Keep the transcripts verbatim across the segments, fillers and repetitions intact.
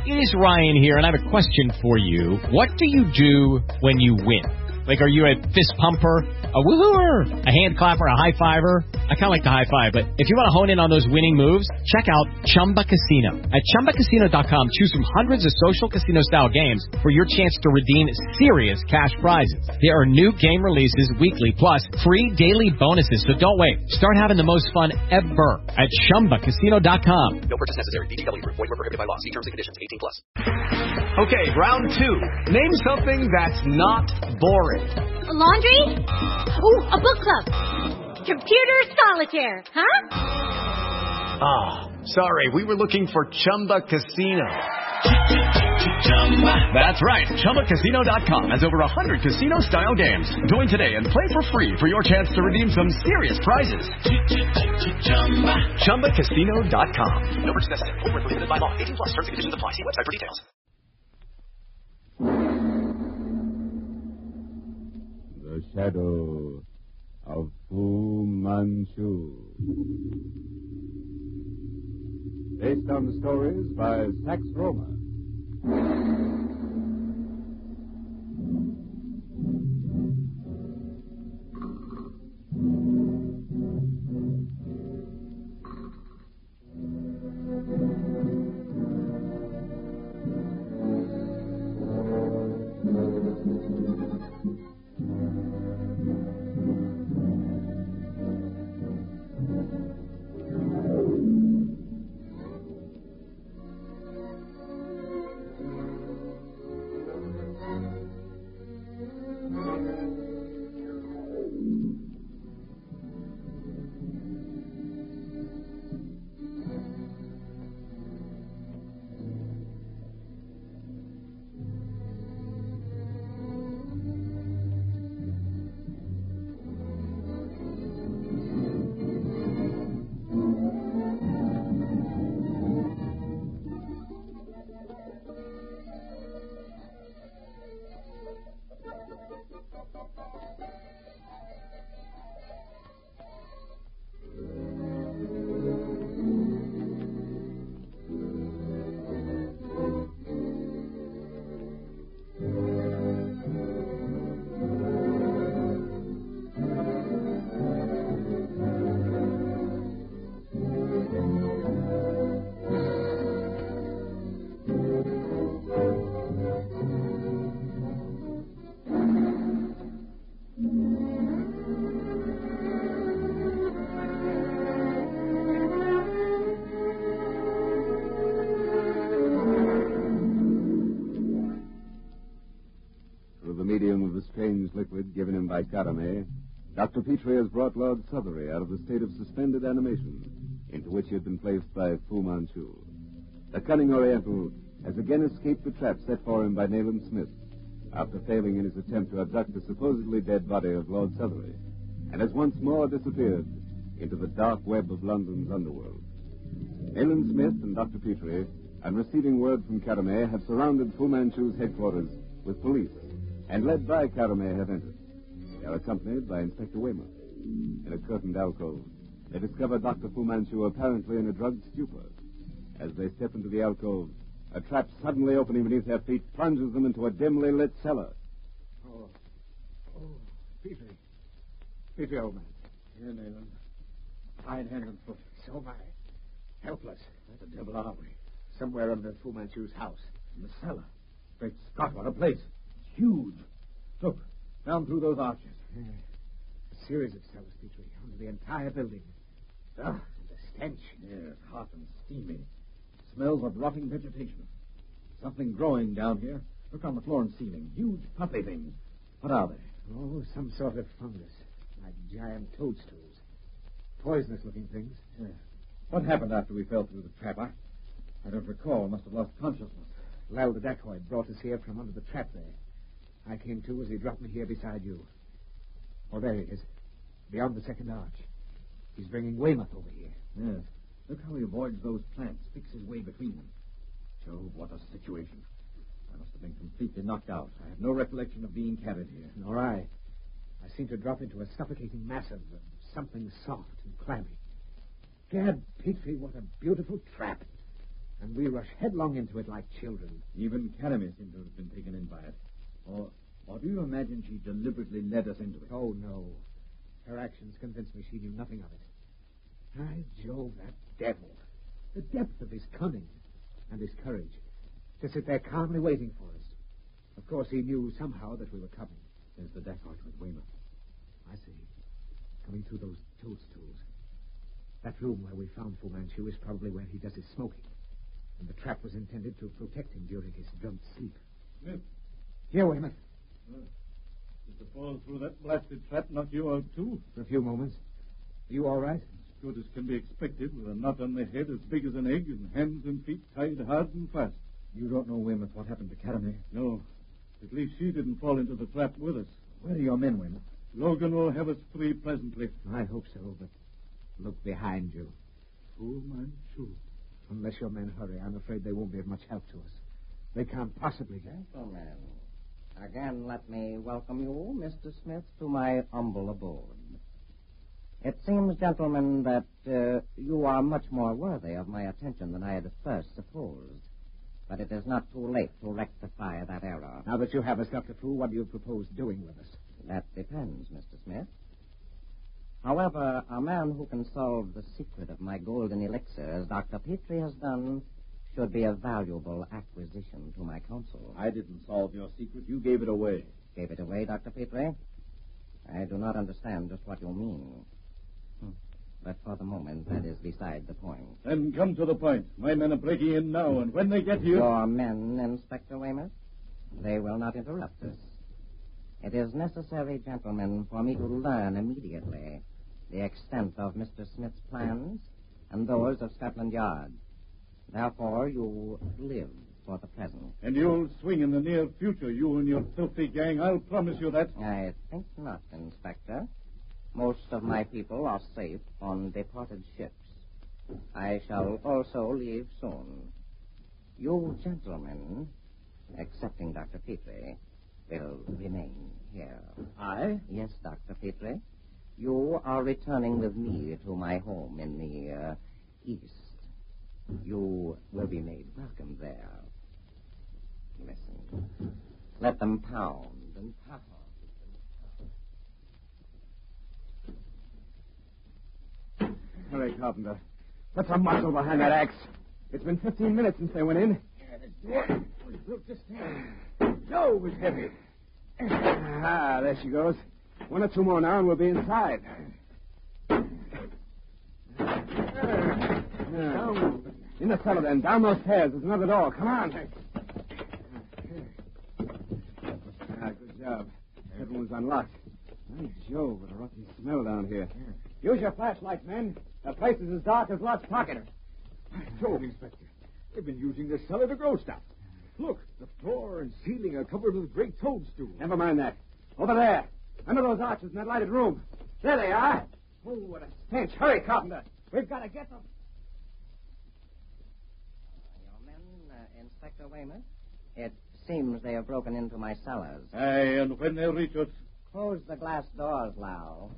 It is Ryan here, and I have a question for you. What do you do when you win? Like, are you a fist pumper, a woo-hooer, a hand clapper, a high-fiver? I kind of like the high-five, but if you want to hone in on those winning moves, check out Chumba Casino. At Chumba Casino dot com, choose from hundreds of social casino-style games for your chance to redeem serious cash prizes. There are new game releases weekly, plus free daily bonuses, so don't wait. Start having the most fun ever at Chumba Casino dot com. No purchase necessary. V G W Group. Void where prohibited by law. See terms and conditions. eighteen plus. Okay, round two. Name something that's not boring. A laundry? Ooh, a book club. Computer solitaire, huh? Ah, oh, sorry. We were looking for Chumba Casino. That's right. Chumba Casino dot com has over one hundred casino-style games. Join today and play for free for your chance to redeem some serious prizes. Chumba Casino dot com. No purchase necessary. Void where prohibited by law. eighteen plus. Terms and conditions apply. See website for details. The Shadow of Fu Manchu. Based on the stories by Sax Roma. Strange liquid given him by Carame, Doctor Petrie has brought Lord Southery out of the state of suspended animation into which he had been placed by Fu Manchu. The cunning Oriental has again escaped the trap set for him by Nayland Smith after failing in his attempt to abduct the supposedly dead body of Lord Southery, and has once more disappeared into the dark web of London's underworld. Nayland Smith and Doctor Petrie, on receiving word from Carame, have surrounded Fu Manchu's headquarters with police, and led by Carame have entered. They are accompanied by Inspector Weymouth. In a curtained alcove, they discover Doctor Fu Manchu apparently in a drugged stupor. As they step into the alcove, a trap suddenly opening beneath their feet plunges them into a dimly lit cellar. Oh, oh, Petrie. Petrie, old man. Here, Nayland. Fine hand and foot. So am I. Helpless. Where the devil are we? Somewhere under Fu Manchu's house. In the cellar. Great Scott, what a place. Huge. Look, down through those arches. Yeah. A series of cellars, Petrie, under the entire building. Ugh, and the stench. Yes, hot and steamy. Smells of rotting vegetation. Something growing down here. Look on the floor and ceiling. Huge puffy things. What are they? Oh, some sort of fungus. Like giant toadstools. Poisonous-looking things. Yeah. What happened after we fell through the trap? I, I don't recall. Must have lost consciousness. Lal the dacoit brought us here from under the trap there. I came to as he dropped me here beside you. Oh, there he is. Beyond the second arch. He's bringing Weymouth over here. Yes. Look how he avoids those plants, picks his way between them. Jove, what a situation. I must have been completely knocked out. I have no recollection of being carried here. Nor I. I seemed to drop into a suffocating mass of uh, something soft and clammy. Gad, Petrie, what a beautiful trap. and we rush headlong into it like children. Even Caramel seemed to have been taken in by it. Or, or do you imagine she deliberately led us into it? Oh, no. Her actions convinced me she knew nothing of it. By Jove, that devil. The depth of his cunning and his courage to sit there calmly waiting for us. Of course, he knew somehow that we were coming. There's the dacoit with Weymouth. I see. Coming through those toadstools. That room where we found Fu Manchu is probably where he does his smoking. And the trap was intended to protect him during his drugged sleep. Smith. Here, Weymouth. Uh, did the fall through that blasted trap knock you out, too? For a few moments. Are you all right? As good as can be expected, with a knot on the head as big as an egg and hands and feet tied hard and fast. You don't know, Weymouth, what happened to Caramel? No. At least she didn't fall into the trap with us. Where are your men, Weymouth? Logan will have us free presently. I hope so, but look behind you. Fu Manchu. Unless your men hurry, I'm afraid they won't be of much help to us. They can't possibly get. Gentlemen, again let me welcome you, Mister Smith, to my humble abode. It seems, gentlemen, that uh, you are much more worthy of my attention than I had at first supposed. But it is not too late to rectify that error. Now that you have us, Doctor Fu, what do you propose doing with us? That depends, Mister Smith. However, a man who can solve the secret of my golden elixir, as Doctor Petrie has done, should be a valuable acquisition to my counsel. I didn't solve your secret. You gave it away. Gave it away, Doctor Petrie? I do not understand just what you mean. Hmm. But for the moment, that is beside the point. Then come to the point. My men are breaking in now, and when they get here... Your men, Inspector Weymouth? They will not interrupt us. It is necessary, gentlemen, for me to learn immediately the extent of Mister Smith's plans and those of Scotland Yard. Therefore, you live for the present. And you'll swing in the near future, you and your filthy gang. I'll promise you that. I think not, Inspector. Most of my people are safe on departed ships. I shall also leave soon. You gentlemen, excepting Doctor Petrie, will remain here. I? Yes, Doctor Petrie. You are returning with me to my home in the uh, east. You will be made welcome there. Listen. Let them pound and pound. Hurry, Carpenter. Put some muscle behind that axe. It's been fifteen minutes since they went in. Yeah, this door was built to stand. Joe was heavy. Ah, there she goes. One or two more now, and we'll be inside. Down. In the cellar, then. Down those stairs. There's another door. Come on. Ah, good job. That one's unlocked. By Jove, what a rotten smell down here. Use your flashlight, men. The place is as dark as Lot's pocket. Joe, Inspector. They've been using this cellar to grow stuff. Look, the floor and ceiling are covered with great toadstools. Never mind that. Over there. Under those arches in that lighted room. There they are. Oh, what a stench. Hurry, Carpenter. We've got to get them. Your men, uh, Inspector Weymouth, it seems they have broken into my cellars. Aye, and when they reach us... Close the glass doors, Lau.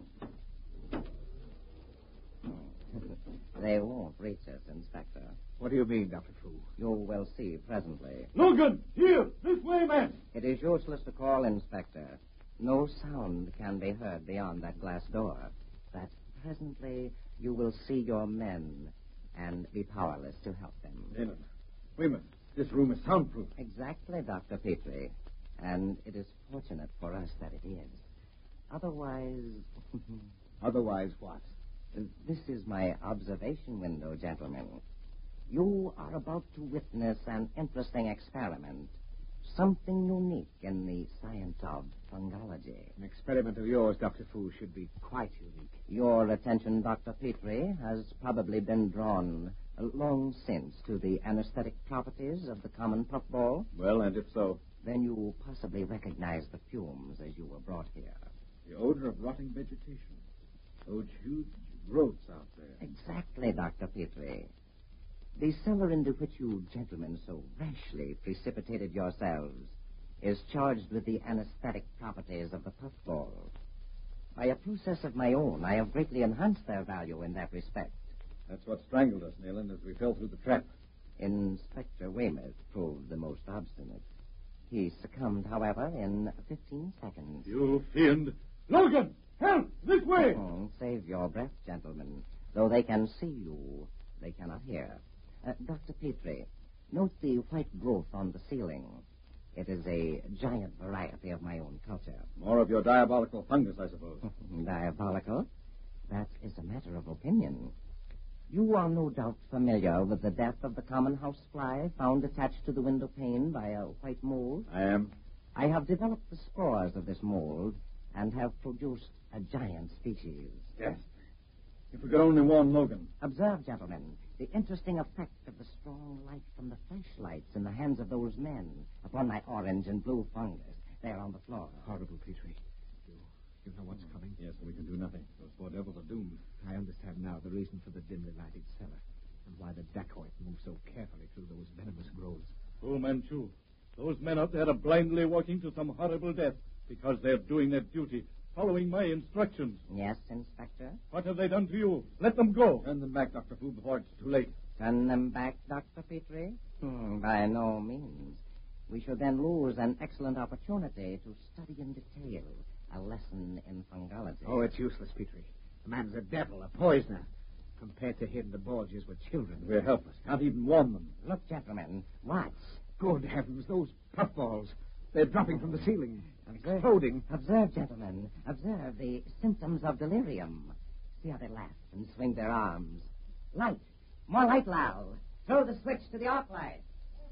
They won't reach us, Inspector. What do you mean, Doctor Fu? You will see presently. Logan, here! This way, man! It is useless to call, Inspector. No sound can be heard beyond that glass door. But presently you will see your men and be powerless to help them. Leland, Weymouth, this room is soundproof. Exactly, Doctor Petrie. And it is fortunate for us that it is. Otherwise... Otherwise what? This is my observation window, gentlemen. You are about to witness an interesting experiment. Something unique in the science of fungology. An experiment of yours, Doctor Fu, should be quite unique. Your attention, Doctor Petrie, has probably been drawn long since to the anesthetic properties of the common puffball. Well, and if so? Then you possibly recognize the fumes as you were brought here. The odor of rotting vegetation. Those huge growths out there. Exactly, Doctor Petrie. The cellar into which you gentlemen so rashly precipitated yourselves is charged with the anesthetic properties of the puffball. By a process of my own, I have greatly enhanced their value in that respect. That's what strangled us, Nayland, as we fell through the trap. Inspector Weymouth proved the most obstinate. He succumbed, however, in fifteen seconds. You fiend! Logan! Help! This way! Oh, save your breath, gentlemen. Though they can see you, they cannot hear. Uh, Doctor Petrie, note the white growth on the ceiling. It is a giant variety of my own culture. More of your diabolical fungus, I suppose. Diabolical? That is a matter of opinion. You are no doubt familiar with the death of the common housefly found attached to the window pane by a white mold. I am. I have developed the spores of this mold and have produced a giant species. Yes. If we could only warn Logan. Observe, gentlemen, the interesting effect of the strong light from the flashlights in the hands of those men upon my orange and blue fungus there on the floor. Horrible, Petrie. You, you know what's coming? Yes, we can do nothing. Those poor devils are doomed. I understand now the reason for the dimly lighted cellar and why the dacoit moved so carefully through those venomous growths. Fu Manchu, those men out there are blindly walking to some horrible death because they're doing their duty, following my instructions. Yes, Inspector? What have they done to you? Let them go. Send them back, Doctor Fu, before it's too late. Send them back, Doctor Petrie? Hmm, by no means. We should then lose an excellent opportunity to study in detail a lesson in fungology. Oh, it's useless, Petrie. The man's a devil, a poisoner. Compared to him, the Borgias were children. We're helpless. Can't even warn them. Look, gentlemen, watch. Good heavens, those puffballs. They're dropping from the ceiling. Observe, Exploding. Observe, gentlemen. Observe the symptoms of delirium. See how they laugh and swing their arms. Light. More light, Lal. Throw the switch to the arc light.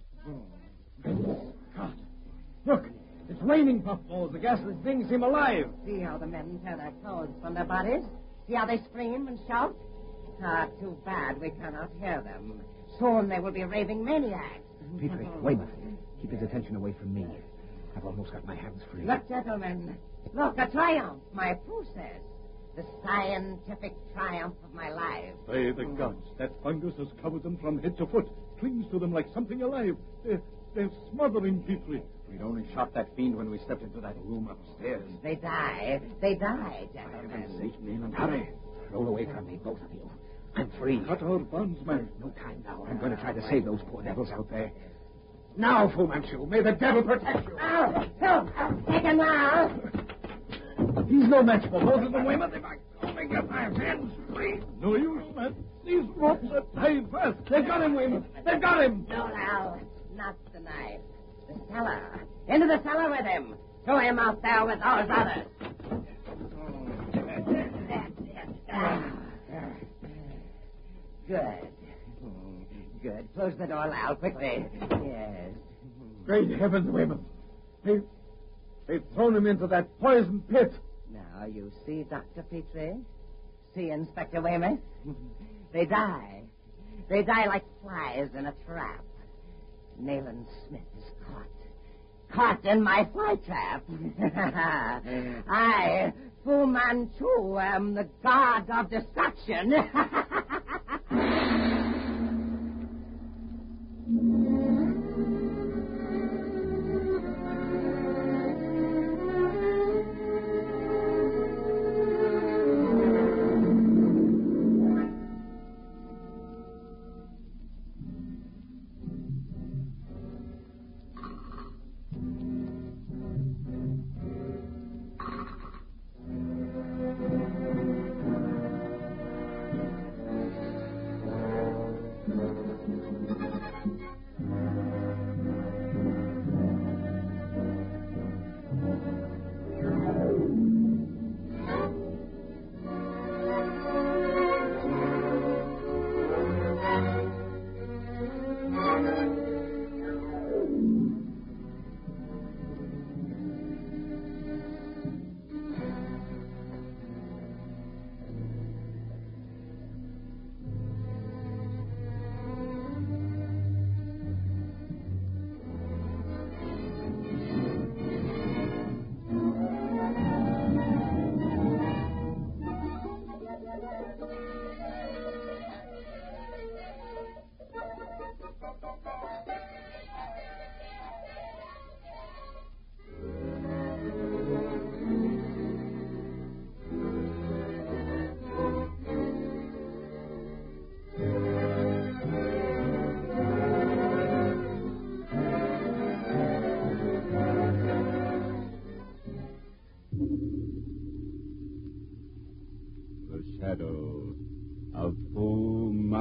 God. Look, it's raining puffballs. The gasless things seem alive. See how the men tear their clothes from their bodies? See how they scream and shout? Ah, too bad we cannot hear them. Soon they will be raving maniacs. Petrie, Weymouth, keep his attention away from me. I've almost got my hands free. Look, gentlemen. Look, a triumph, my process. The scientific triumph of my life. By the gods, that fungus has covered them from head to foot, clings to them like something alive. They're, they're smothering Petrie. We'd only shot that fiend when we stepped into that room upstairs. They die. They die, For gentlemen. heaven's sake, Nayland, hurry. Roll away from me, both of you. I'm free. Cut our bonds, man. No time now. I'm going to try to save those poor devils out there. Now, Fu Manchu, may the devil protect you. Oh, help! Take him now! He's no match for both of them, Weymouth. If I only get my hands free. No use, man. These ropes are tied fast. They've got him, Weymouth. They've got him. No, now. Not the knife. The cellar. Into the cellar with him. Throw him out there with those others. Good. Good. Close the door, Lal, quickly. Yes. Great heavens, Weymouth. They, they've thrown him into that poison pit. Now, you see, Doctor Petrie? See, Inspector Weymouth? They die. They die like flies in a trap. Nayland Smith is caught. Caught in my fly trap. I, Fu Manchu, am the god of destruction.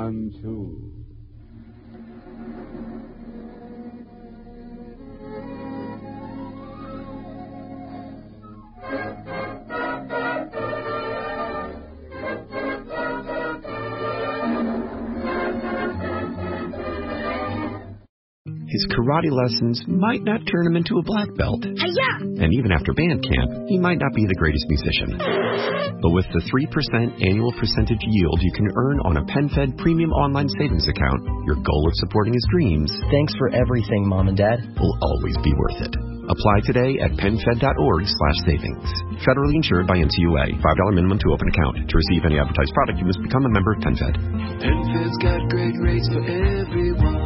Manchu. His karate lessons might not turn him into a black belt. Hi-ya! And even after band camp, he might not be the greatest musician. But with the three percent annual percentage yield you can earn on a PenFed premium online savings account, your goal of supporting his dreams... Thanks for everything, Mom and Dad. ...will always be worth it. Apply today at PenFed.org slash savings. Federally insured by N C U A. five dollars minimum to open account. To receive any advertised product, you must become a member of PenFed. PenFed's got great rates for everyone.